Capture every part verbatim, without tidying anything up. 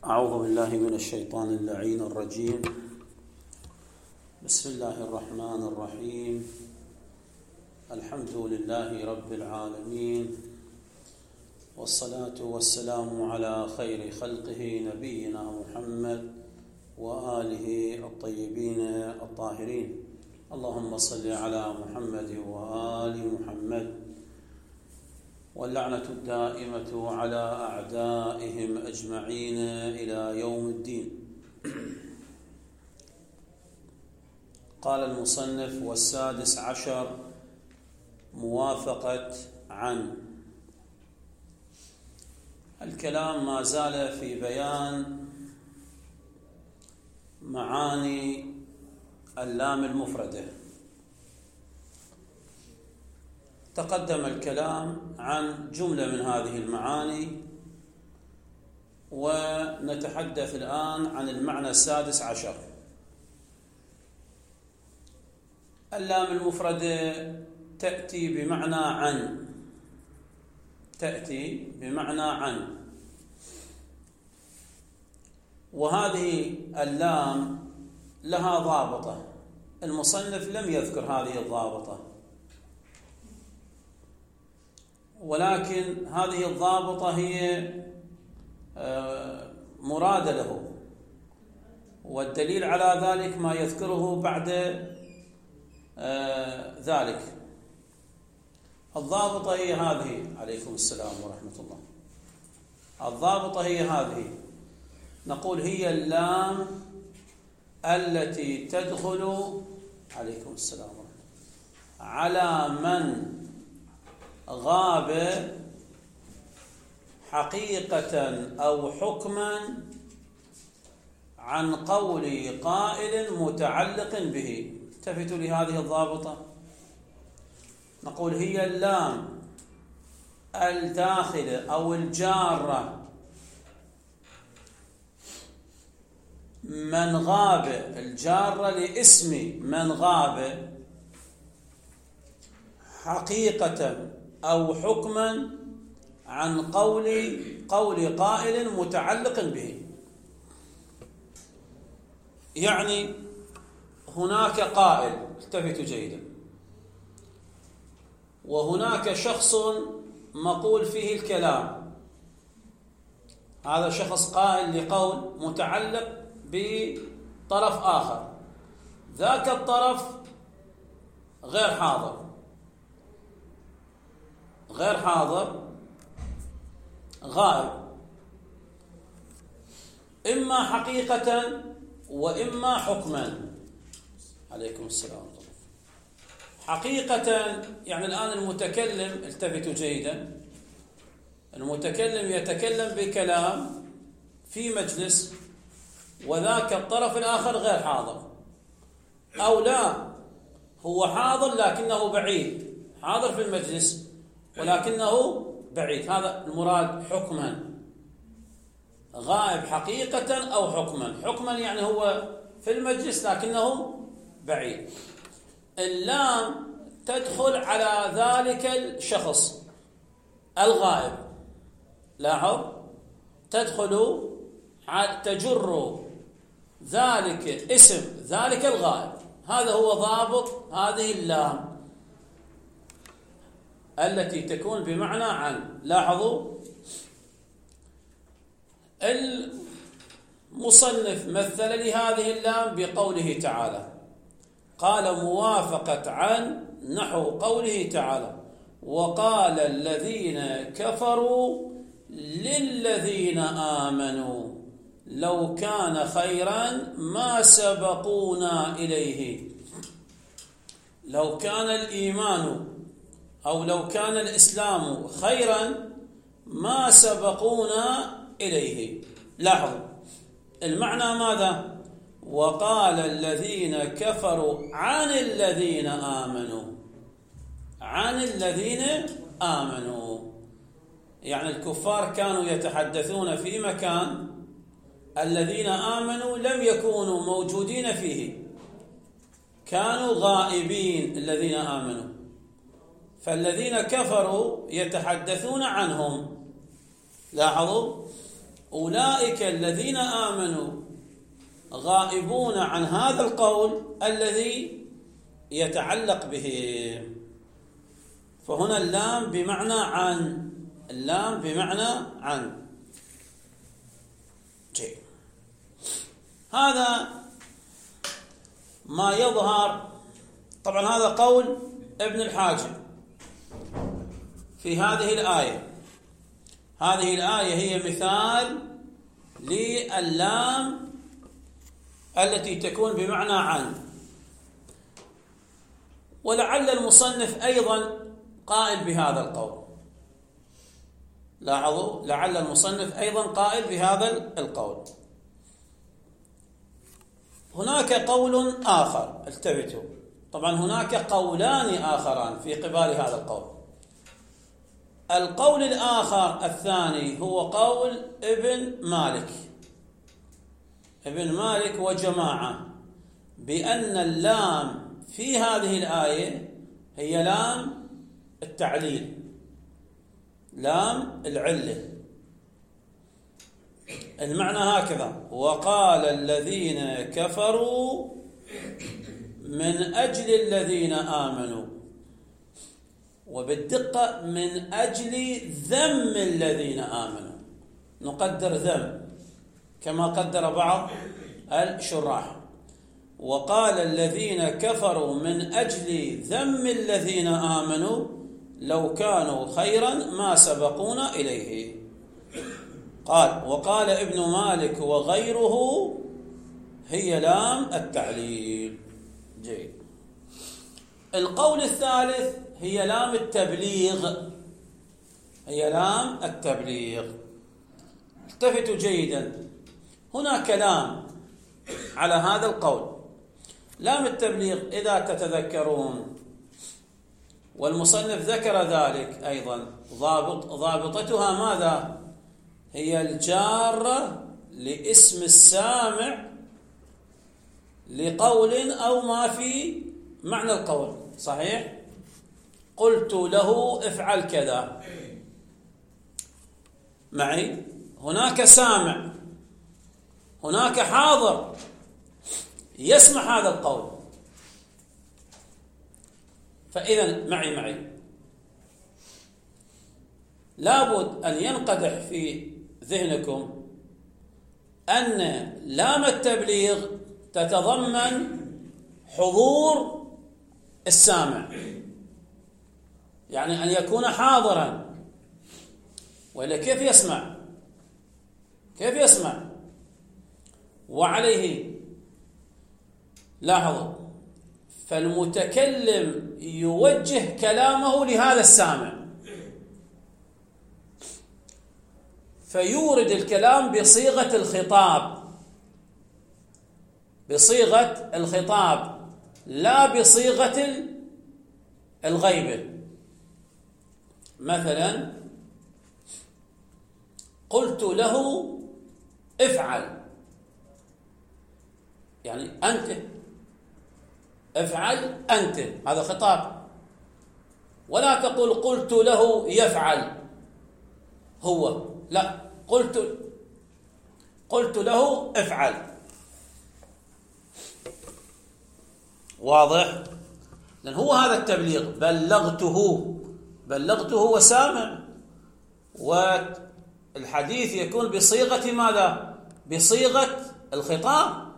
أعوذ بالله من الشيطان اللعين الرجيم. بسم الله الرحمن الرحيم. الحمد لله رب العالمين، والصلاة والسلام على خير خلقه نبينا محمد وآله الطيبين الطاهرين. اللهم صل على محمد وآل محمد، واللعنة الدائمة على أعدائهم أجمعين إلى يوم الدين. قال المصنف: والسادس عشر موافقة عن. الكلام ما زال في بيان معاني اللام المفردة. تقدم الكلام عن جملة من هذه المعاني، ونتحدث الآن عن المعنى السادس عشر. اللام المفردة تأتي بمعنى عن، تأتي بمعنى عن، وهذه اللام لها ضابطة. المصنف لم يذكر هذه الضابطة، ولكن هذه الضابطة هي مرادة له، والدليل على ذلك ما يذكره بعد ذلك. الضابطة هي هذه. عليكم السلام ورحمة الله. الضابطة هي هذه. نقول هي اللام التي تدخل عليكم السلام ورحمة الله على من غاب حقيقة أو حكما عن قول قائل متعلق به. التفتوا لهذه الضابطة. نقول هي اللام الداخلة أو الجارة من غاب، الجارة لاسم من غاب حقيقة أو حكما عن قول قول قائل متعلق به. يعني هناك قائل، التفتوا جيدا، وهناك شخص مقول فيه الكلام. هذا شخص قائل لقول متعلق بطرف آخر، ذاك الطرف غير حاضر، غير حاضر غائب، إما حقيقة وإما حكما. عليكم السلام ورحمة الله. حقيقة يعني الآن المتكلم، التفتوا جيدا، المتكلم يتكلم بكلام في مجلس، وذاك الطرف الآخر غير حاضر، أو لا هو حاضر لكنه بعيد، حاضر في المجلس ولكنه بعيد. هذا المراد حكما. غائب حقيقة أو حكما. حكما يعني هو في المجلس لكنه بعيد. اللام تدخل على ذلك الشخص الغائب. لاحظ، تدخل تجر ذلك اسم ذلك الغائب. هذا هو ضابط هذه اللام التي تكون بمعنى عن. لاحظوا، المصنف مثل لهذه اللام بقوله تعالى، قال موافقة عن، نحو قوله تعالى: وقال الذين كفروا للذين آمنوا لو كان خيرا ما سبقونا إليه. لو كان الإيمان أو لو كان الإسلام خيرا ما سبقونا إليه. لاحظوا المعنى ماذا؟ وقال الذين كفروا عن الذين آمنوا، عن الذين آمنوا، يعني الكفار كانوا يتحدثون في مكان الذين آمنوا لم يكونوا موجودين فيه، كانوا غائبين الذين آمنوا، فالذين كفروا يتحدثون عنهم. لاحظوا، أولئك الذين آمنوا غائبون عن هذا القول الذي يتعلق به. فهنا اللام بمعنى عن، اللام بمعنى عن. جيد. هذا ما يظهر. طبعا هذا قول ابن الحاجب في هذه الآية. هذه الآية هي مثال لللام التي تكون بمعنى عن. ولعل المصنف أيضا قائل بهذا القول. لاحظوا، لعل المصنف أيضا قائل بهذا القول. هناك قول آخر، التفتوا، طبعا هناك قولان آخران في قبال هذا القول. القول الآخر الثاني هو قول ابن مالك ابن مالك وجماعة بأن اللام في هذه الآية هي لام التعليل، لام العلة. المعنى هكذا: وقال الذين كفروا من أجل الذين آمنوا، وبالدقة من أجل ذم الذين آمنوا. نقدر ذم كما قدر بعض الشراح. وقال الذين كفروا من أجل ذم الذين آمنوا لو كانوا خيرا ما سبقونا إليه. قال وقال ابن مالك وغيره هي لام التعليل. جيد. القول الثالث هي لام التبليغ، هي لام التبليغ. التفتوا جيدا، هناك لام على هذا القول، لام التبليغ إذا تتذكرون، والمصنف ذكر ذلك أيضا. ضابط ضابطتها ماذا؟ هي الجارة لاسم السامع لقول أو ما في معنى القول. صحيح؟ قلت له افعل كذا. معي؟ هناك سامع، هناك حاضر يسمع هذا القول. فإذا معي معي لابد أن ينقدح في ذهنكم أن لام التبليغ تتضمن حضور السامع، يعني أن يكون حاضرا، وإلا كيف يسمع؟ كيف يسمع؟ وعليه لاحظوا، فالمتكلم يوجه كلامه لهذا السامع، فيورد الكلام بصيغة الخطاب، بصيغة الخطاب لا بصيغة الغيبة. مثلا قلت له افعل، يعني أنت افعل أنت، هذا خطاب. ولا تقول قلت له يفعل هو، لا، قلت قلت له افعل. واضح؟ لأن هو هذا التبليغ، بلغته بلغته هو سامع، والحديث يكون بصيغة ماذا؟ بصيغة الخطاب.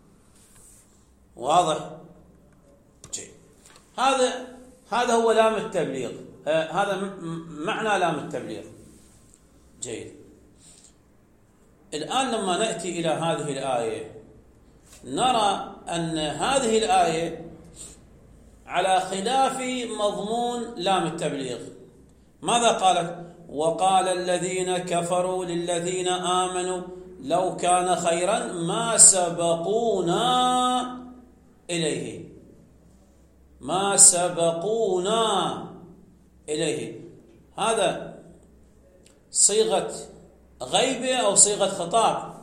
واضح؟ جيد. هذا هذا هو لام التبليغ، هذا معنى لام التبليغ. جيد. الآن لما نأتي إلى هذه الآية نرى أن هذه الآية على خلاف مضمون لام التبليغ. ماذا قالت؟ وقال الذين كفروا للذين آمنوا لو كان خيرا ما سبقونا إليه، ما سبقونا إليه. هذا صيغة غيبة أو صيغة خطاب؟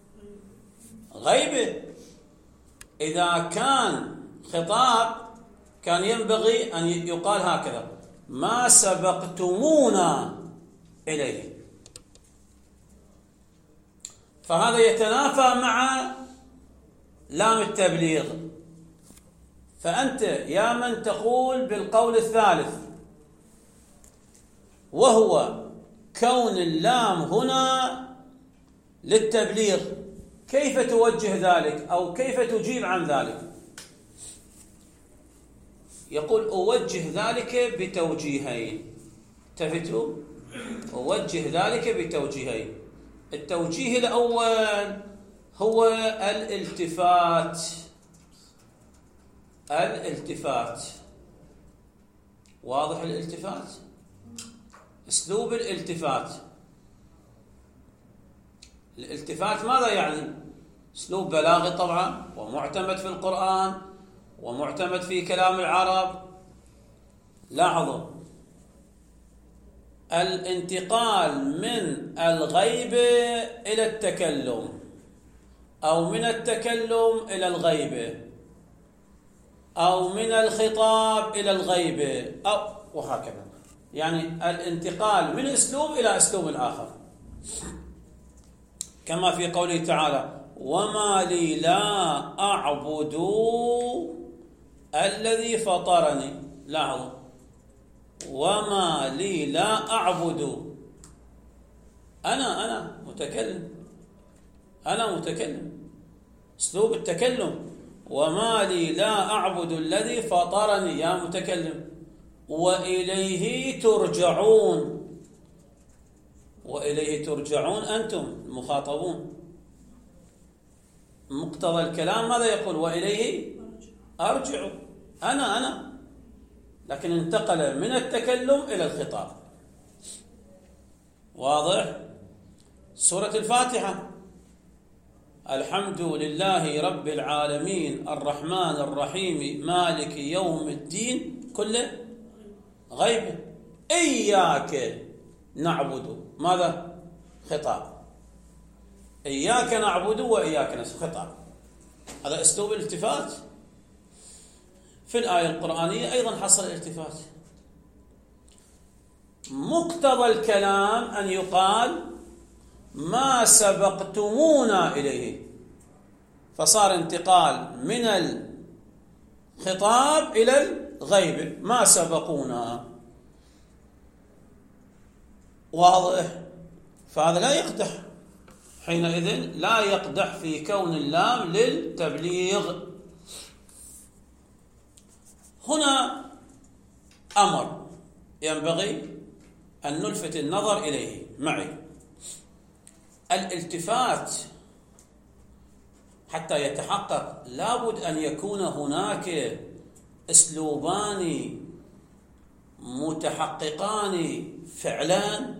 غيبة. إذا كان خطاب كان ينبغي أن يقال هكذا: ما سبقتمونا إليه. فهذا يتنافى مع لام التبليغ. فأنت يا من تقول بالقول الثالث وهو كون اللام هنا للتبليغ، كيف توجه ذلك أو كيف تجيب عن ذلك؟ يقول أوجه ذلك بتوجيهين. التفتوا؟ أوجه ذلك بتوجيهين. التوجيه الأول هو الالتفات. الالتفات واضح؟ الالتفات أسلوب الالتفات. الالتفات ماذا يعني؟ أسلوب بلاغي طبعا، ومعتمد في القرآن ومعتمد في كلام العرب. لاحظوا الانتقال من الغيبة إلى التكلم، أو من التكلم إلى الغيبة، أو من الخطاب إلى الغيبة، أو وهكذا. يعني الانتقال من أسلوب إلى أسلوب آخر، كما في قوله تعالى وما لي لا أعبد الذي فطرني. لاحظوا وما لي لا أعبد، أنا أنا متكلم، أنا متكلم، أسلوب التكلم. وما لي لا أعبد الذي فطرني يا متكلم، وإليه ترجعون. وإليه ترجعون أنتم المخاطبون. مقتضى الكلام ماذا يقول؟ وإليه أرجع، أنا أنا لكن انتقل من التكلم إلى الخطاب. واضح؟ سورة الفاتحة الحمد لله رب العالمين الرحمن الرحيم مالك يوم الدين، كله غيبة. إياك نعبد، ماذا؟ خطاب. إياك نعبد وإياك نستعين، خطاب. هذا أسلوب الالتفات. في الآية القرآنية أيضا حصل الالتفات. مقتضى الكلام أن يقال ما سبقتمونا إليه، فصار انتقال من الخطاب إلى الغيبة، ما سبقونا. واضح؟ فهذا لا يقدح، حينئذ لا يقدح في كون اللام للتبليغ. هنا أمر ينبغي أن نلفت النظر إليه معي. الالتفات حتى يتحقق لابد أن يكون هناك أسلوبان متحققان فعلا.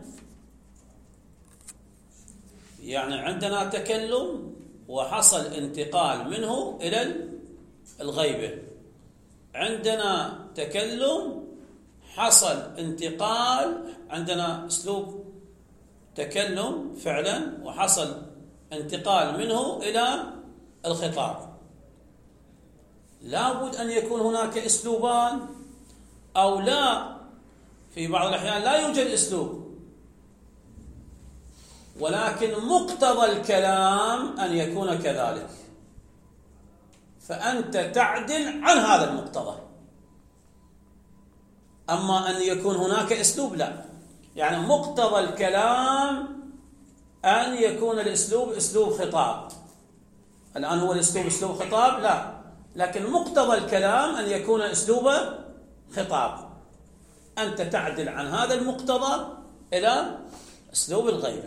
يعني عندنا تكلم وحصل انتقال منه إلى الغيبة، عندنا تكلم حصل انتقال، عندنا أسلوب تكلم فعلا وحصل انتقال منه إلى الخطاب. لابد أن يكون هناك أسلوبان، أو لا، في بعض الأحيان لا يوجد أسلوب، ولكن مقتضى الكلام أن يكون كذلك، فأنت تعدل عن هذا المقتضى. أما أن يكون هناك أسلوب لا، يعني مقتضى الكلام أن يكون الأسلوب أسلوب خطاب. الآن هو الأسلوب أسلوب خطاب؟ لا، لكن مقتضى الكلام أن يكون أسلوب خطاب. أنت تعدل عن هذا المقتضى إلى أسلوب الغيبة.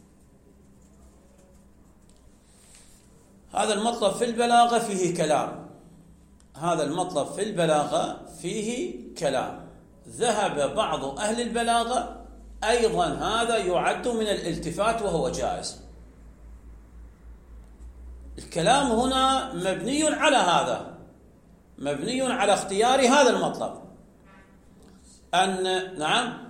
هذا المطلب في البلاغة فيه كلام، هذا المطلب في البلاغة فيه كلام. ذهب بعض أهل البلاغة أيضا هذا يعد من الالتفات وهو جائز. الكلام هنا مبني على هذا، مبني على اختيار هذا المطلب. أن نعم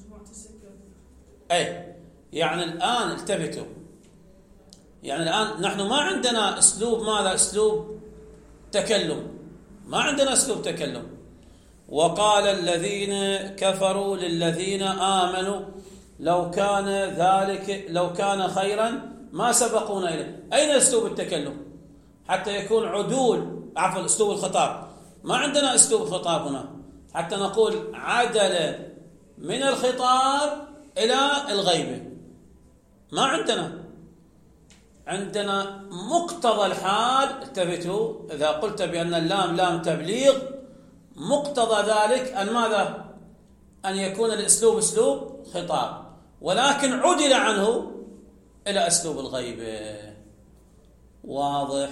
أي يعني الآن التفتوا، يعني الآن نحن ما عندنا أسلوب ماذا؟ أسلوب تكلم، ما عندنا أسلوب تكلم. وقال الذين كفروا للذين آمنوا لو كان ذلك لو كان خيرا ما سبقونا إليه. أين أسلوب التكلم حتى يكون عدول، عفوا أسلوب الخطاب؟ ما عندنا أسلوب الخطاب هنا حتى نقول عدل من الخطاب إلى الغيبة، ما عندنا. عندنا مقتضى الحال. انتبهوا، إذا قلت بأن اللام لام تبليغ، مقتضى ذلك أن ماذا؟ أن يكون الأسلوب أسلوب خطاب، ولكن عدل عنه إلى أسلوب الغيبة. واضح؟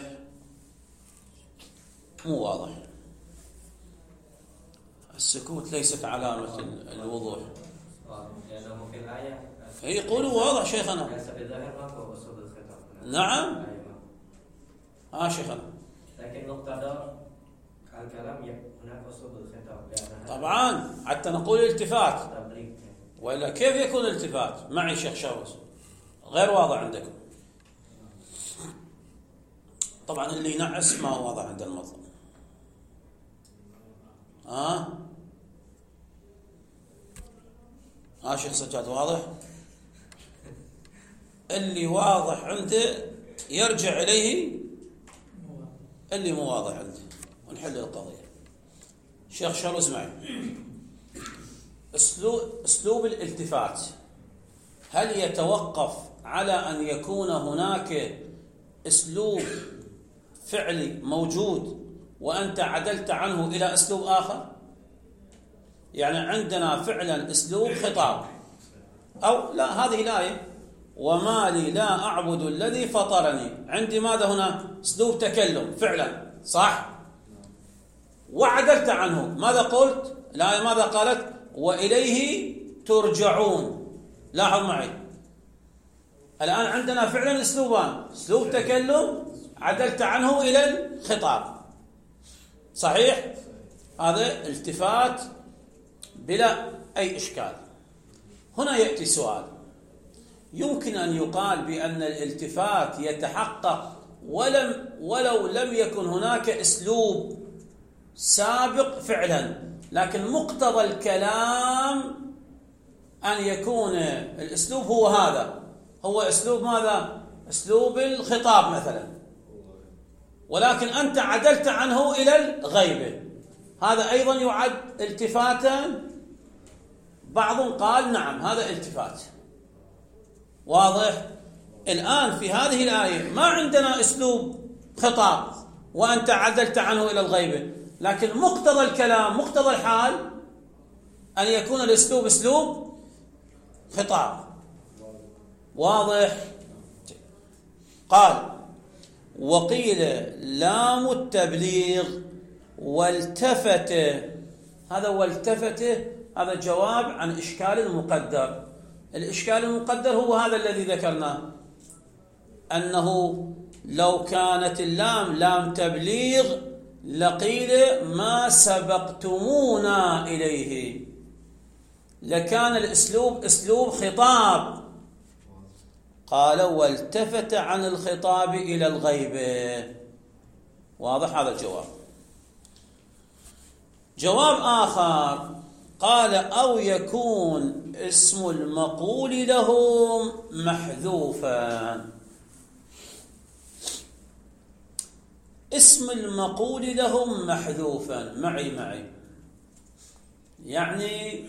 مو واضح؟ السكوت ليست علامة الوضوح. لأنه في الآية يقولوا واضح شيخنا. ليس بظاهر ما هو أسلوب الخطاب. نعم. ها شيخنا. لكن مقتضى الكلام هناك أسلوب الخطاب. طبعا حتى نقول التفات، وإلا كيف يكون التفات؟ معي شيخ شاوس غير واضح عندكم. طبعا اللي ينعس ما هو واضح عند المطلب. ها ها شيخ سجاد واضح؟ اللي واضح عنده يرجع إليه، اللي مو واضح عنده ونحل القضية. شيخ شاوس معي. أسلوب أسلوب الالتفات هل يتوقف على أن يكون هناك أسلوب فعلي موجود وأنت عدلت عنه إلى أسلوب آخر؟ يعني عندنا فعلا أسلوب خطاب، أو لا، هذه الآية وما لي لا أعبد الذي فطرني، عندي ماذا هنا؟ أسلوب تكلم فعلا، صح؟ وعدلت عنه، ماذا قلت؟ الآية ماذا قالت؟ وإليه ترجعون. لاحظ معي، الآن عندنا فعلا أسلوبان، أسلوب تكلم عدلت عنه إلى الخطاب، صحيح؟ هذا التفات بلا أي إشكال. هنا يأتي سؤال، يمكن أن يقال بأن الالتفات يتحقق ولم ولو لم يكن هناك أسلوب سابق فعلا، لكن مقتضى الكلام أن يكون الأسلوب هو هذا، هو أسلوب ماذا؟ أسلوب الخطاب مثلا، ولكن أنت عدلت عنه إلى الغيبة، هذا أيضا يعد التفاتا؟ بعض قال نعم هذا التفات. واضح؟ الآن في هذه الآية ما عندنا أسلوب خطاب وأنت عدلت عنه إلى الغيبة، لكن مقتضى الكلام، مقتضى الحال أن يكون الأسلوب أسلوب خطاب. واضح؟ قال وقيل لام التبليغ والتفت، هذا والتفت هذا جواب عن إشكال مقدر. الإشكال المقدر هو هذا الذي ذكرناه، أنه لو كانت اللام لام تبليغ لقيل ما سبقتمونا إليه، لكان الأسلوب أسلوب خطاب. قال والتفت عن الخطاب إلى الغيبة. واضح هذا الجواب. جواب آخر قال أو يكون اسم المقول لهم محذوفا. اسم المقول لهم محذوفا، معي معي يعني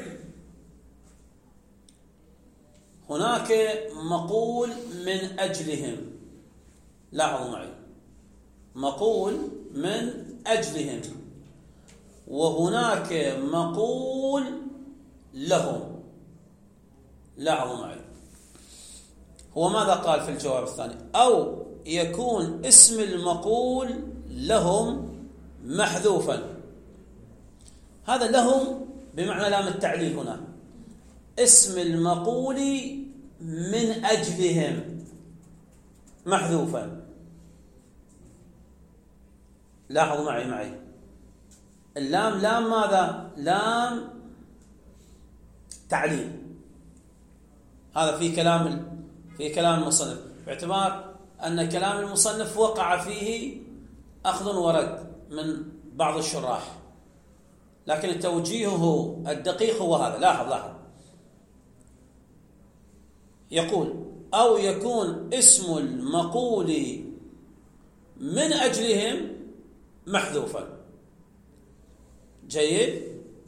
هناك مقول من أجلهم، لاحظوا معي، مقول من أجلهم، وهناك مقول لهم. لاحظوا معي، هو ماذا قال في الجواب الثاني؟ أو يكون اسم المقول لهم محذوفا. هذا لهم بمعنى لام التعليل، هنا اسم المقول من أجلهم محذوفا. لاحظوا معي معي اللام لام ماذا؟ لام تعليل. هذا في كلام في كلام المصنف، باعتبار أن كلام المصنف وقع فيه أخذ ورد من بعض الشراح، لكن توجيهه الدقيق هو هذا. لاحظ لاحظ يقول أو يكون اسم المقول من أجلهم محذوفا. جيد.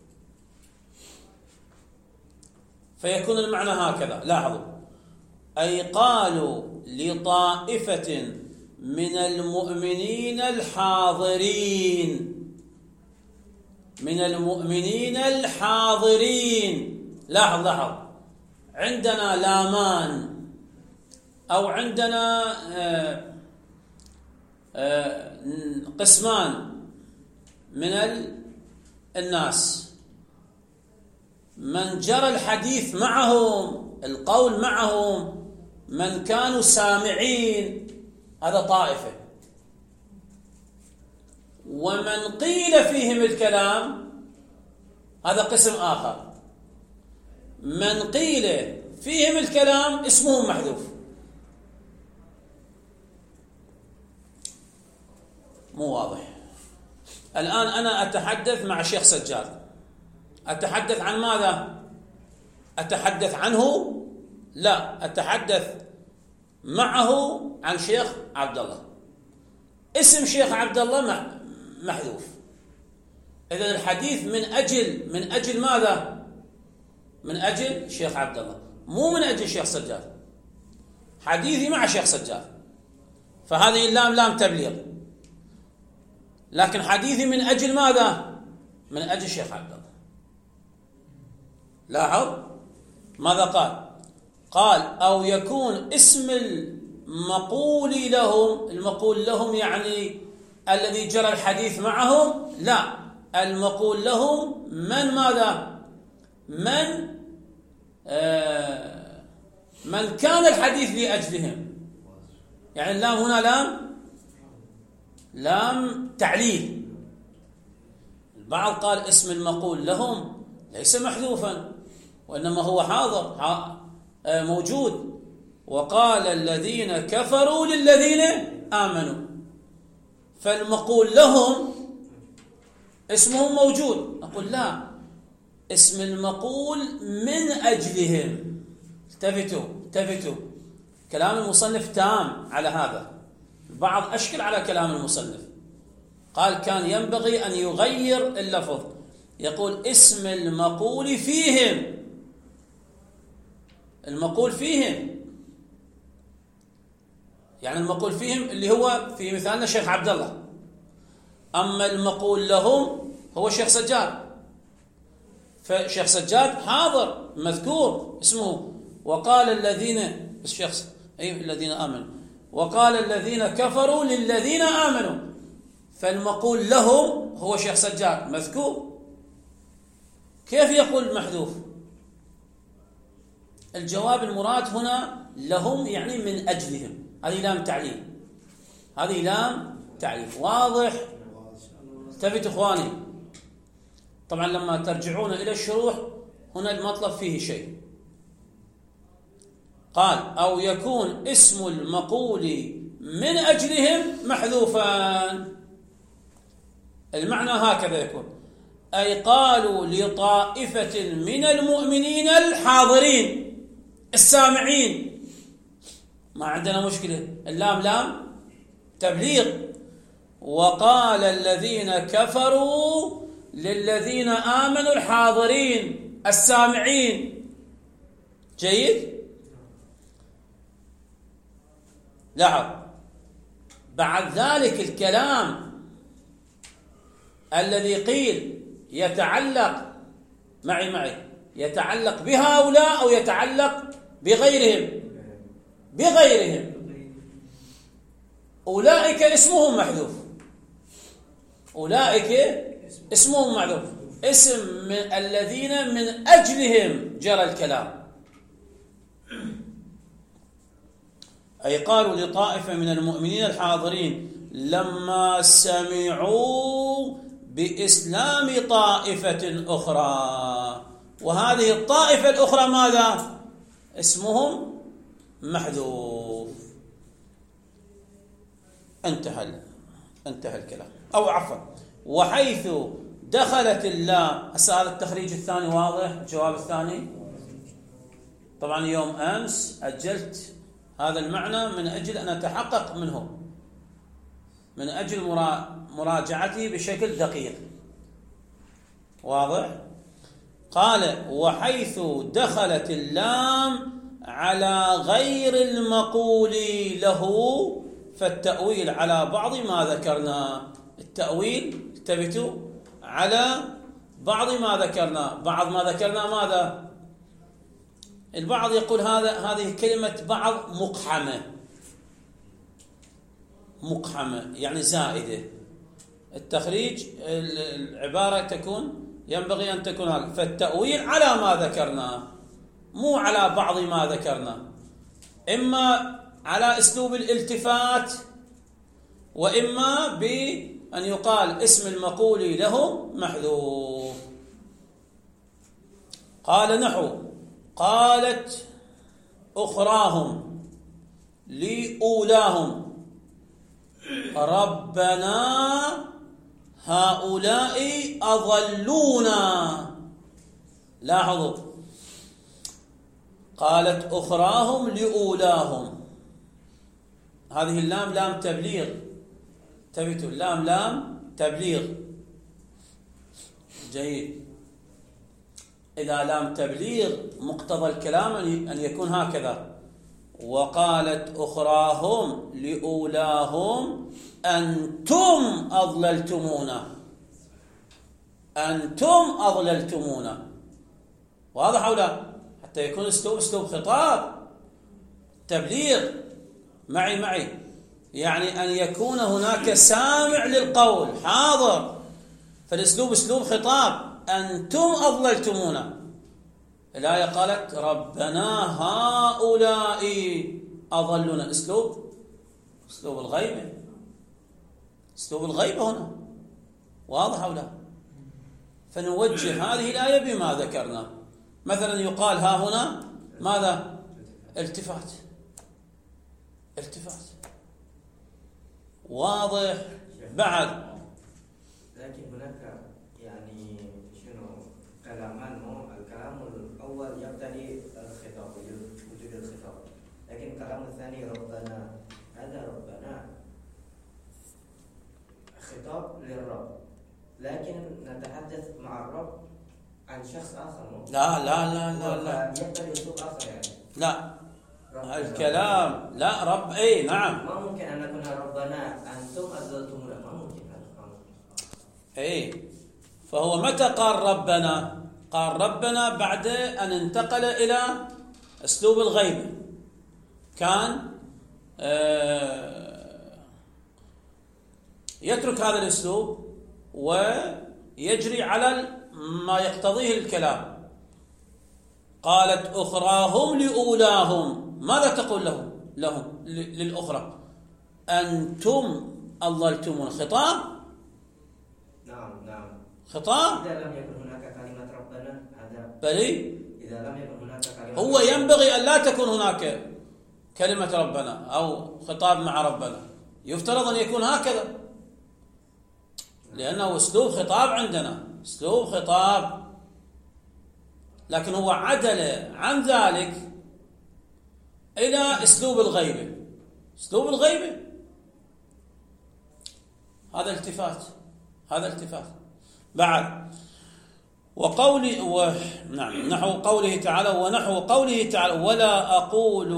فيكون المعنى هكذا، لاحظوا: أي قالوا لطائفة من المؤمنين الحاضرين، من المؤمنين الحاضرين. لاحظ لاحظ عندنا لامان أو عندنا آآ آآ قسمان من الناس: من جرى الحديث معهم، القول معهم، من كانوا سامعين، هذا طائفة. ومن قيل فيهم الكلام، هذا قسم آخر. من قيل فيهم الكلام اسمهم محذوف. مو واضح؟ الآن أنا أتحدث مع الشيخ سجاد، أتحدث عن ماذا؟ أتحدث عنه؟ لا، أتحدث معه عن شيخ عبد الله. اسم شيخ عبد الله محذوف. إذن الحديث من أجل من أجل ماذا؟ من أجل شيخ عبد الله، مو من أجل شيخ سجاد. حديثي مع شيخ سجاد، فهذه اللام لام تبليغ. لكن حديثي من أجل ماذا؟ من أجل شيخ عبد الله. لاحظ ماذا قال؟ قال: أو يكون اسم المقول لهم. المقول لهم يعني الذي جرى الحديث معهم؟ لا، المقول لهم من ماذا؟ من آه من كان الحديث لأجلهم. يعني اللام هنا لام لام تعليل. البعض قال اسم المقول لهم ليس محذوفا، وإنما هو حاضر موجود. وقال الذين كفروا للذين آمنوا، فالمقول لهم اسمهم موجود. نقول لا، اسم المقول من أجلهم. التفتوا التفتوا كلام المصنف تام على هذا. البعض أشكل على كلام المصنف، قال كان ينبغي أن يغير اللفظ، يقول اسم المقول فيهم. المقول فيهم يعني المقول فيهم اللي هو في مثالنا شيخ عبد الله. أما المقول لهم هو شيخ سجاد، فشيخ سجاد حاضر مذكور اسمه. وقال الذين الشيخ أي الذين آمنوا، وقال الذين كفروا للذين آمنوا، فالمقول لهم هو شيخ سجاد مذكور. كيف يقول محذوف؟ الجواب المراد هنا لهم يعني من أجلهم. هذه لام تعليل، هذه لام تعليل. واضح؟ انتبهوا إخواني. طبعا لما ترجعون إلى الشروح هنا المطلب فيه شيء. قال: أو يكون اسم المقول من أجلهم محذوفا. المعنى هكذا يكون: أي قالوا لطائفة من المؤمنين الحاضرين السامعين. ما عندنا مشكلة، اللام لام تبليغ. وقال الذين كفروا للذين آمنوا الحاضرين السامعين. جيد. لاحظ بعد ذلك الكلام الذي قيل يتعلق معي معي يتعلق بهؤلاء أو يتعلق بغيرهم؟ بغيرهم. أولئك اسمهم محذوف، أولئك اسمهم محذوف، اسم من الذين من أجلهم جرى الكلام. أي قالوا لطائفة من المؤمنين الحاضرين لما سمعوا بإسلام طائفة أخرى، وهذه الطائفة الأخرى ماذا؟ اسمهم محذوف. انتهى انتهى الكلام. أو عفوا، وحيث دخلت اللام. هذا التخريج الثاني واضح؟ الجواب الثاني طبعا يوم أمس أجلت هذا المعنى من أجل أن أتحقق منه، من أجل مراجعته بشكل دقيق. واضح؟ قال: وحيث دخلت اللام على غير المقول له فالتأويل على بعض ما ذكرنا. التأويل انتبهوا على بعض ما ذكرنا. بعض ما ذكرنا ماذا؟ البعض يقول هذا هذه كلمة بعض مقحمة، مقحمة يعني زائدة. التخريج العبارة تكون ينبغي أن تكون هذا، فالتأويل على ما ذكرنا مو على بعض ما ذكرنا، إما على أسلوب الالتفات، وإما بأن يقال اسم المقول له محذوف. قال نحو: قالت أخراهم لأولاهم ربنا هؤلاء أضلونا. لاحظوا، قالت أخراهم لأولاهم، هذه اللام لام تبليغ. انتبهوا، اللام لام تبليغ. جيد. إذا لام تبليغ مقتضى الكلام أن يكون هكذا: وقالت أخراهم لأولاهم أنتم أضللتمونا، أنتم أضللتمونا. واضح أو لا؟ حتى يكون أسلوب أسلوب خطاب تبليغ. معي معي يعني أن يكون هناك سامع للقول حاضر، فالأسلوب أسلوب خطاب. أنتم أضللتمونا. الآية قالت ربنا هؤلاء أضلونا، أسلوب أسلوب الغيبة، أسلوب الغيبة هنا. واضح أو لا؟ فنوجه هذه الآية بما ذكرنا. مثلا يقال ها هنا ماذا؟ التفات، التفات. واضح؟ بعد لكن هناك يعني شنو كلامان، مو الكلام الأول يبتدي الخطاب، وجود الخطاب، لكن الكلام الثاني ربنا، هذا ربنا خطاب للرب، لكن نتحدث مع الرب عن شخص آخر. مو؟ لا لا لا لا لا يبتدي أسلوب آخر يعني. لا الكلام لا رب اي نعم. ما ممكن ان نكون ربنا انتم اضللتمونا، ما ممكن هذا. اي فهو متى قال ربنا؟ قال ربنا بعد ان انتقل الى اسلوب الغيبه. كان آه يترك هذا الاسلوب ويجري على ما يقتضيه الكلام. قالت أخراهم لأولاهم، ماذا تقول لهم لهم للأخرى؟ أنتم أضللتمون. خطاب. نعم نعم خطاب. إذا لم يكن هناك كلمة ربنا هذا بلي إذا لم يكن هناك كلمة هو ينبغي أن لا تكون هناك كلمة ربنا أو خطاب مع ربنا، يفترض أن يكون هكذا، لأنه أسلوب خطاب عندنا، أسلوب خطاب. لكن هو عدل عن ذلك إلى أسلوب الغيبة. أسلوب الغيبة هذا التفات، هذا التفات. بعد وقولي و... نعم نحو قوله تعالى ونحو قوله تعالى ولا أقول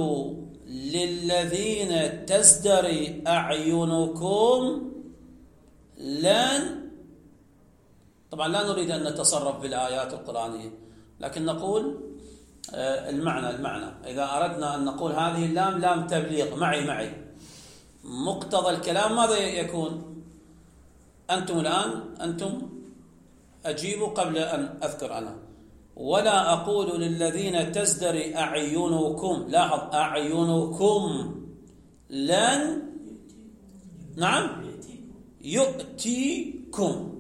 للذين تزدري أعينكم لن. طبعا لا نريد أن نتصرف بالآيات القرآنية، لكن نقول المعنى المعنى إذا أردنا أن نقول هذه اللام لام تبليغ. معي معي مقتضى الكلام ماذا يكون؟ أنتم الآن أنتم أجيبوا قبل أن أذكر أنا. ولا أقول للذين تزدري أعينكم، لاحظ أعينكم لن. نعم يؤتيكم،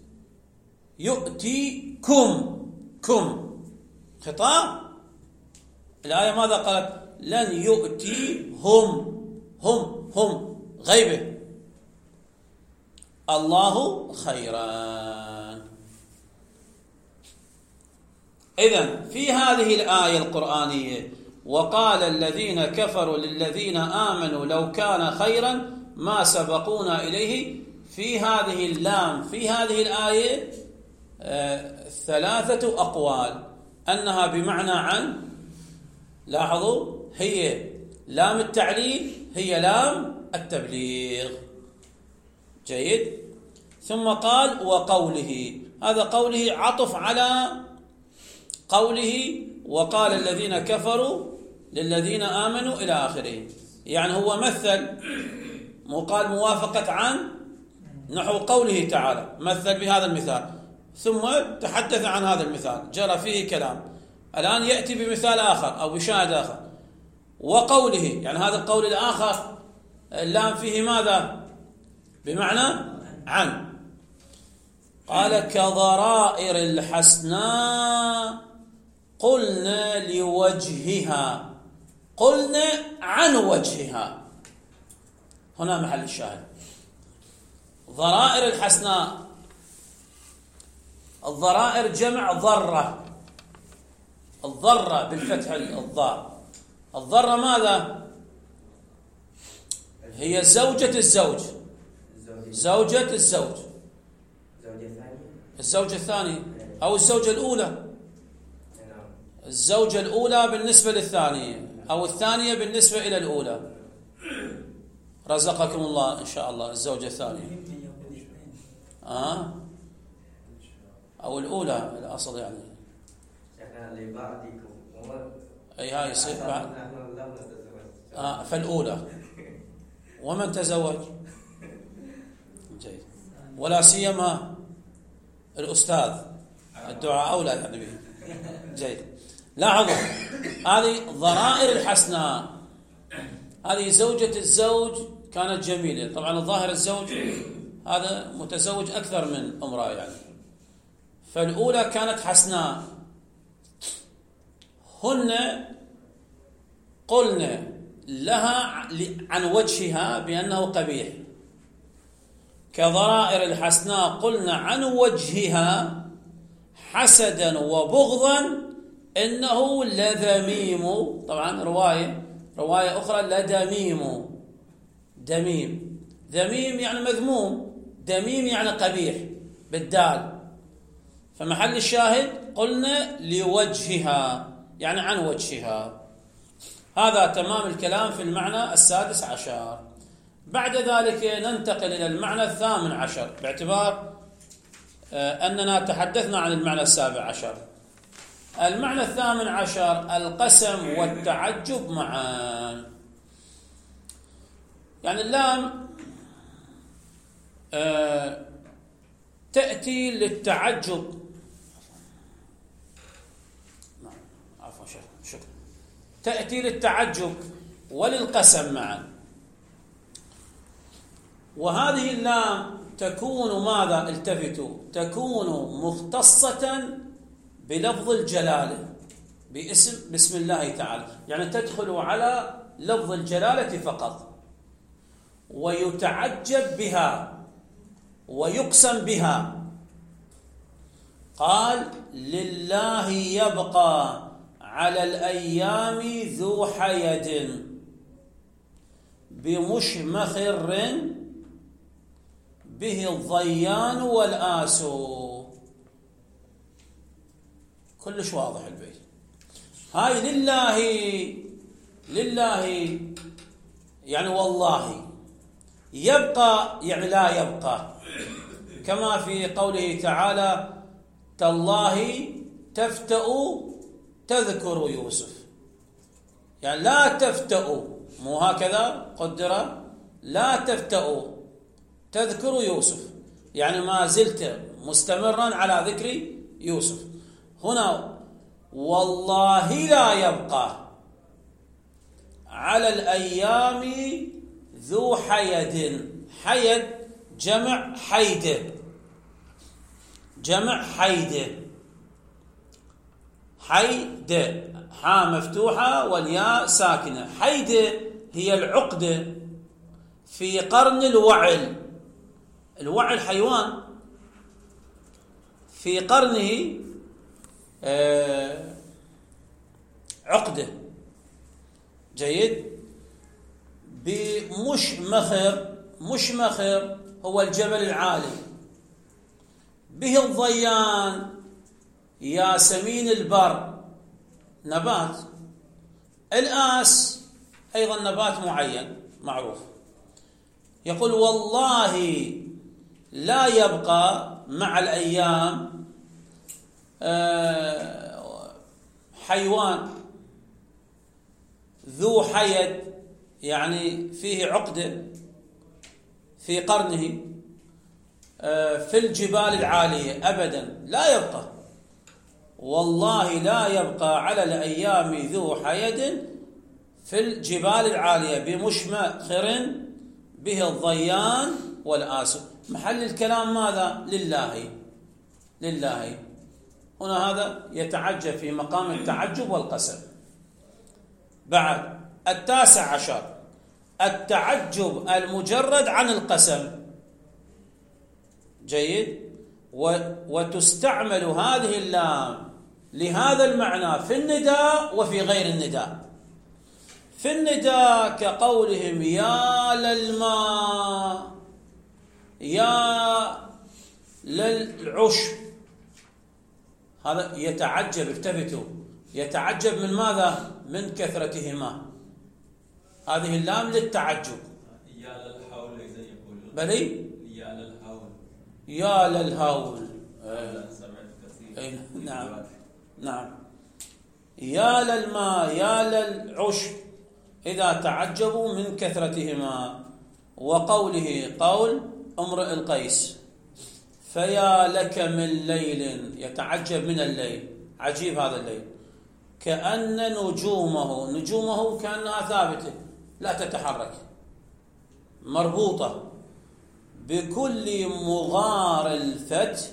يؤتيكم كم خطاب. الآية ماذا قالت؟ لن يؤتيهم، هم هم غيبة، الله خيرا. إذن في هذه الآية القرآنية وقال الذين كفروا للذين آمنوا لو كان خيرا ما سبقونا إليه. في هذه اللام في هذه الآية آه ثلاثة أقوال، أنها بمعنى عن، لاحظوا هي لام التعليل هي لام التبليغ. جيد. ثم قال وقوله، هذا قوله عطف على قوله وقال الذين كفروا للذين آمنوا إلى آخره. يعني هو مثل، مو قال موافقة عن، نحو قوله تعالى مثل بهذا المثال ثم تحدث عن هذا المثال جرى فيه كلام، الآن يأتي بمثال آخر أو بشاهد آخر. وقوله يعني هذا القول الآخر اللام فيه ماذا؟ بمعنى عن. قال كضرائر الحسناء قلنا لوجهها، قلنا عن وجهها، هنا محل الشاهد. ضرائر الحسناء، الضرائر جمع ضرة، الضرة بالفتح الضاء. الضرة ماذا؟ هي زوجة الزوج، زوجة الزوج، الزوجة الثانية أو الزوجة الأولى، الزوجة الأولى بالنسبة للثانية أو الثانية بالنسبة إلى الأولى. رزقكم الله إن شاء الله الزوجة الثانية آه؟ أو الأولى الأصل يعني أي هاي يصير بعد آه فالأولى. ومن تزوج جيد، ولا سيما الأستاذ الدعاء أولى يعني به. جيد. لاحظوا هذه ضرائر الحسناء، هذه زوجة الزوج كانت جميلة. طبعا الظاهر الزوج هذا متزوج أكثر من امرأة يعني، فالأولى كانت حسناء. هن قلنا لها عن وجهها بأنه قبيح، كضرائر الحسناء قلنا عن وجهها حسدا وبغضا إنه لذميم. طبعا رواية رواية أخرى لدميم، دميم، ذميم يعني مذموم، دميم يعني قبيح بالدال. فمحل الشاهد قلنا لوجهها يعني عن وجهها. هذا تمام الكلام في المعنى السادس عشر. بعد ذلك ننتقل إلى المعنى الثامن عشر، باعتبار أننا تحدثنا عن المعنى السابع عشر. المعنى الثامن عشر القسم والتعجب معا. يعني اللام تأتي للتعجب، عفوا شكرا، تأتي للتعجب وللقسم معا. وهذه اللام تكون ماذا؟ التفتوا، تكون مختصة بلفظ الجلالة باسم بسم الله تعالى، يعني تدخل على لفظ الجلالة فقط، ويتعجب بها ويقسم بها. قال لله يبقى على الأيام ذو حيد بمشمخر به الضيان والآس. كلش واضح البيت. هاي لله، لله يعني والله، يبقى يعني لا يبقى، كما في قوله تعالى تالله تفتأ تذكر يوسف، يعني لا تفتأ، مو هكذا قدر، لا تفتأ تذكر يوسف، يعني ما زلت مستمرا على ذكر يوسف. هنا والله لا يبقى على الأيام ذو حيد، حيد جمع حيد، جمع حيد، حيد حاء مفتوحة والياء ساكنة. حيد هي العقدة في قرن الوعل، الوعل حيوان في قرنه عقدة، جيد. بمشمخر، مشمخر هو الجبل العالي، به الضيان، ياسمين البر نبات، الآس أيضا نبات معين معروف. يقول والله لا يبقى مع الأيام حيوان ذو حيد، يعني فيه عقدة في قرنه، في الجبال العالية أبدا لا يبقى، والله لا يبقى على الأيام ذو حيد في الجبال العالية بمشمخر به الضيان والآس. محل الكلام ماذا؟ لله، لله. هنا هذا يتعجب في مقام التعجب والقسم. بعد التاسع عشر التعجب المجرد عن القسم. جيد. وتستعمل هذه اللام لهذا المعنى في النداء وفي غير النداء. في النداء كقولهم يا للماء، يا للعشب، هذا يتعجب، التفتوا، يتعجب من ماذا؟ من كثرتهما. هذه اللام للتعجب. يا للحول إذا يقولون بلي يا للحول، يا للهول. أنا سمعت كثير. نعم نعم. يا للماء، يا للعشب إذا تعجبوا من كثرتهما. وقوله قول امرئ القيس فيا لك من ليل، يتعجب من الليل، عجيب هذا الليل، كأن نجومه، نجومه كأنها ثابتة لا تتحرك، مربوطة، بكل مغار الفت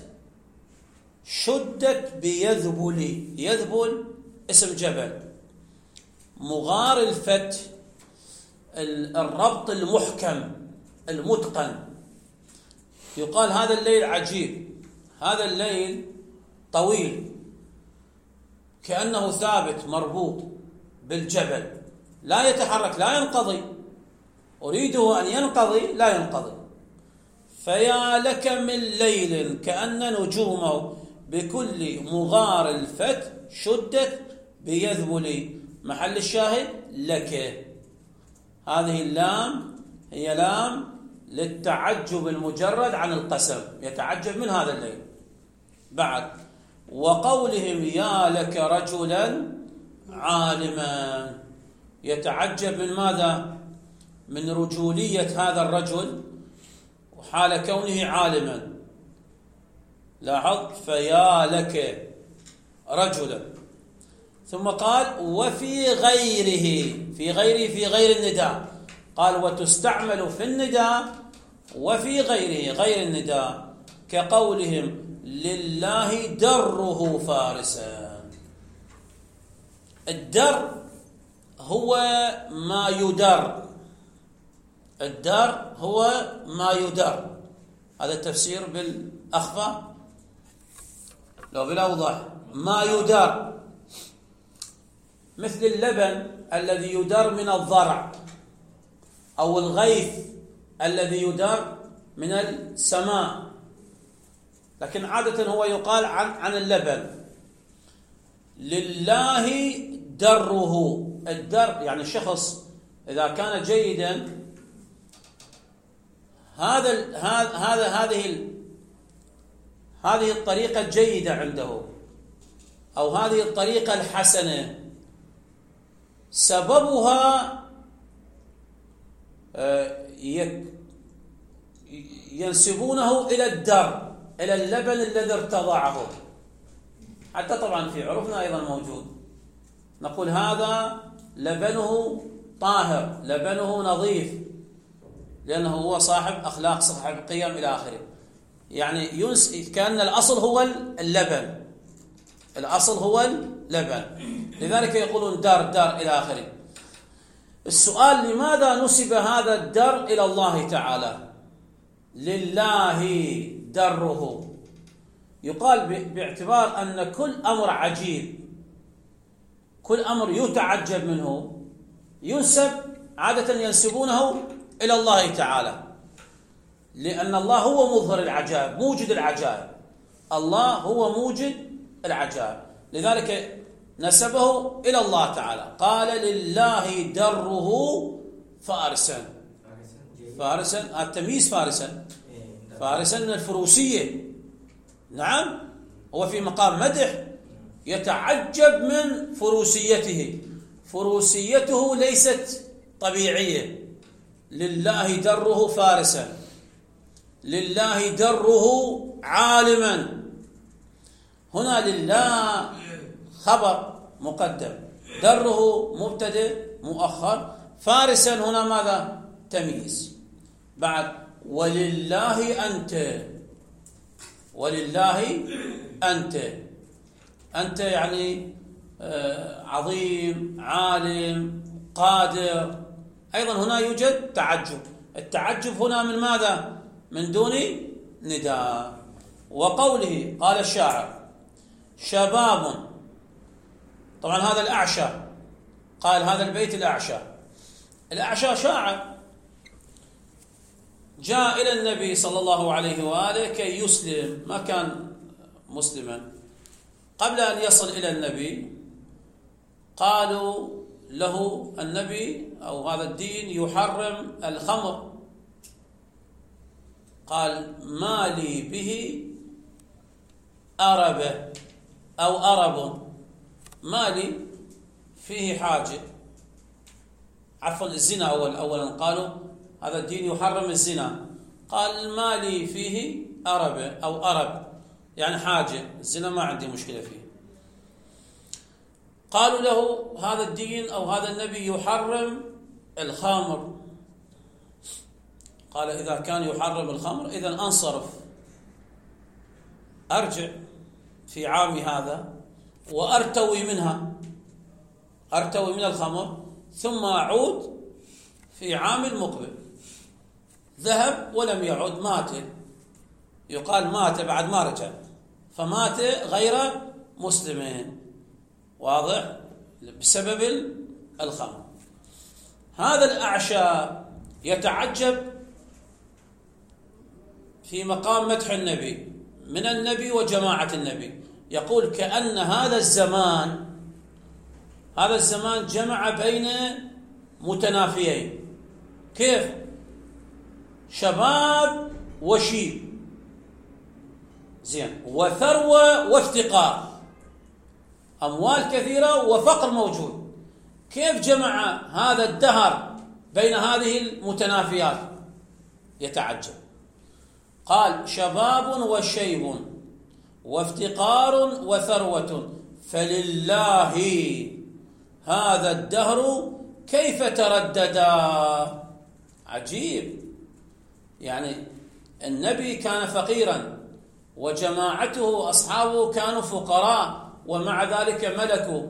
شدت بيذبل. يذبل اسم جبل، مغار الفت الربط المحكم المتقن. يقال هذا الليل عجيب، هذا الليل طويل، كأنه ثابت مربوط بالجبل لا يتحرك لا ينقضي، أريده أن ينقضي لا ينقضي. فيا لك من ليل كأن نجومه بكل مغار الفت شدت بيذبل. محل الشاهد لك. هذه اللام هي لام للتعجب المجرد عن القسم، يتعجب من هذا الليل. بعد وقولهم يا لك رجلا عالما، يتعجب من ماذا؟ من رجولية هذا الرجل وحال كونه عالما. لاحظ فيا لك رجلا. ثم قال وفي غيره، في غيره في غير النداء، قال وتستعمل في النداء وفي غيره غير النداء كقولهم لله دره فارسا. الدر هو ما يدر، الدر هو ما يدر. هذا التفسير بالأخفى لو بالأوضح. ما يدر مثل اللبن الذي يدر من الضرع، أو الغيث الذي يدر من السماء، لكن عادة هو يقال عن عن اللبن. لله دره، الدر يعني شخص إذا كان جيدا، هذا هذا هذه هذه الطريقة الجيدة عنده، أو هذه الطريقة الحسنة، سببها ينسبونه إلى الدر، إلى اللبن الذي ارتضعه. حتى طبعا في عرفنا أيضا موجود، نقول هذا لبنه طاهر، لبنه نظيف، لأنه هو صاحب أخلاق، صاحب قيم إلى آخره. يعني ينس كأن الأصل هو اللبن، الأصل هو اللبن، لذلك يقولون دار دار إلى آخره. السؤال لماذا نسب هذا الدر إلى الله تعالى؟ لله دره. يقال باعتبار أن كل أمر عجيب، كل أمر يتعجب منه، ينسب عادة ينسبونه إلى الله تعالى، لأن الله هو مظهر العجائب، موجد العجائب. الله هو موجد العجائب، لذلك نسبه إلى الله تعالى. قال لله دره فارسا. فارسا التمييز، فارسا فارسا من الفروسية. نعم، هو في مقام مدح، يتعجب من فروسيته. فروسيته ليست طبيعية. لله دره فارسا، لله دره عالما. هنا لله خبر مقدم، دره مبتدأ مؤخر، فارسا هنا ماذا؟ تمييز. بعد ولله أنت، ولله أنت، أنت يعني عظيم، عالم، قادر. أيضا هنا يوجد تعجب. التعجب هنا من ماذا؟ من دون نداء. وقوله قال الشاعر شباب، طبعا هذا الأعشى، قال هذا البيت الأعشى. الأعشى شاعر جاء إلى النبي صلى الله عليه وآله كي يسلم، ما كان مسلما. قبل أن يصل إلى النبي قالوا له النبي أو هذا الدين يحرم الخمر. قال ما لي به أربة أو أرب، ما لي فيه حاجة. عفوا الزنا، أول أولا قالوا هذا الدين يحرم الزنا. قال ما لي فيه أربة أو أرب، يعني حاجة، الزنا ما عندي مشكلة فيه. قالوا له هذا الدين أو هذا النبي يحرم الخمر. قال إذا كان يحرم الخمر إذن أنصرف، أرجع في عامي هذا وأرتوي منها، أرتوي من الخمر ثم أعود في عام المقبل. ذهب ولم يعد، مات، يقال مات بعد ما رجع، فمات غير مسلمين، واضح، بسبب الخمر. هذا الأعشى يتعجب في مقام مدح النبي من النبي وجماعة النبي، يقول كأن هذا الزمان هذا الزمان جمع بين متنافيين. كيف؟ شباب وشيب، زين، وثروة وافتقار، أموال كثيرة وفقر موجود. كيف جمع هذا الدهر بين هذه المتنافيات؟ يتعجب. قال شباب وشيب وافتقار وثروة، فلله هذا الدهر كيف ترددا. عجيب، يعني النبي كان فقيرا وجماعته أصحابه كانوا فقراء، ومع ذلك ملكوا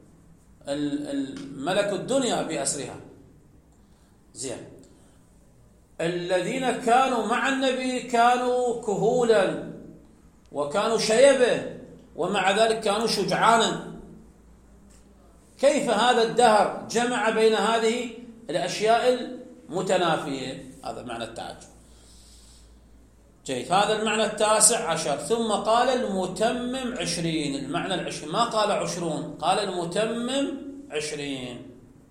ملكوا الدنيا بأسرها. زين، الذين كانوا مع النبي كانوا كهولا وكانوا شيبة، ومع ذلك كانوا شجعانا. كيف هذا الدهر جمع بين هذه الأشياء المتنافية؟ هذا معنى التعجب. جيد، هذا المعنى التاسع عشر. ثم قال المتمم عشرين، المعنى العشرين، ما قال عشرون، قال المتمم عشرين.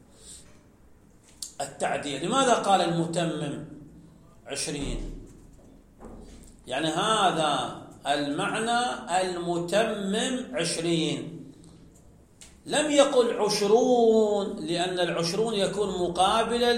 التعديل، لماذا قال المتمم عشرين؟ يعني هذا المعنى المتمم عشرين، لم يقل عشرون، لأن العشرون يكون مقابلا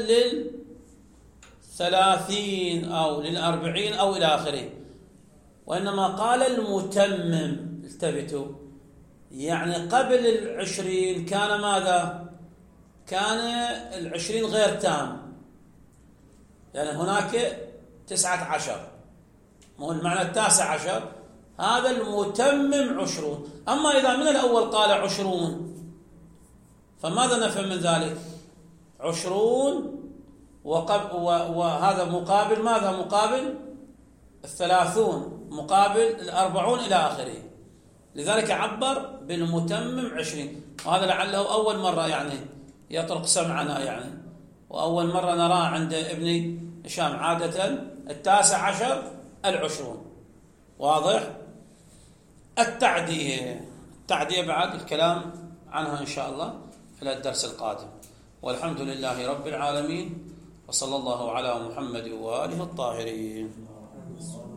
للثلاثين أو للأربعين أو إلى آخره، وإنما قال المتمم. التفتوا، يعني قبل العشرين كان ماذا؟ كان العشرين غير تام، يعني هناك تسعة عشر، مو المعنى التاسع عشر، هذا المتمم عشرون. أما إذا من الأول قال عشرون فماذا نفهم من ذلك؟ عشرون وقب وهذا مقابل ماذا؟ مقابل الثلاثون، مقابل الأربعون إلى آخره. لذلك عبر بالمتمم عشرين، وهذا لعله أول مرة يعني يطرق سمعنا يعني. وأول مرة نراه عند ابن هشام، عادة التاسع عشر العشرون. واضح؟ التعدية، التعدية بعد الكلام عنها إن شاء الله في الدرس القادم. والحمد لله رب العالمين، وصلى الله على محمد وآله الطاهرين.